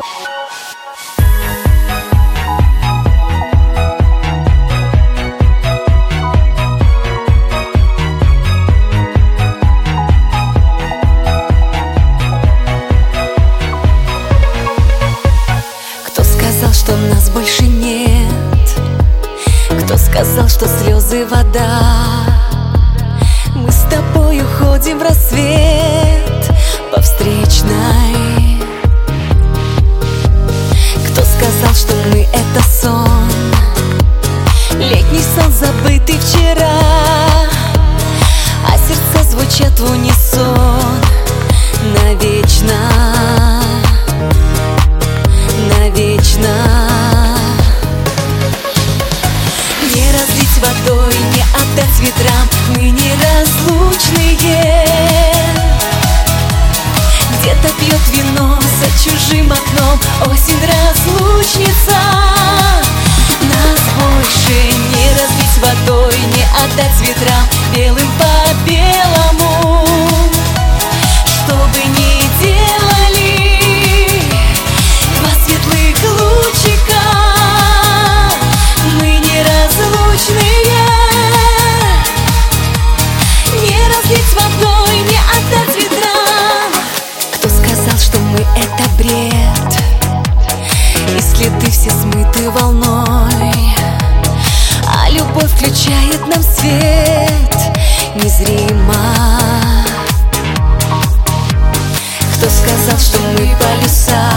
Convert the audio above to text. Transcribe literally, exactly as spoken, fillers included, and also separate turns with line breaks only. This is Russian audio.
Что нас больше нет? Кто сказал, что слезы вода? Мы с тобой уходим в рассвет по встречной. Кто сказал, что мы — это сон? Летний сон, забытый вчера, а сердца звучат в унисон навечно. Навечно. Не разлить водой, не отдать ветрам, мы неразлучные. Где-то пьет вино за чужим окном осень разлучница. Нас больше не разлить водой, не отдать ветрам, белым по белому. Что бы ни делали лучика, мы неразлучные. Не разлить водой, не отдать ветрам. Кто сказал, что мы — это бред, и следы все смыты волной, а любовь включает нам свет незримо. Кто сказал, что мы полюса,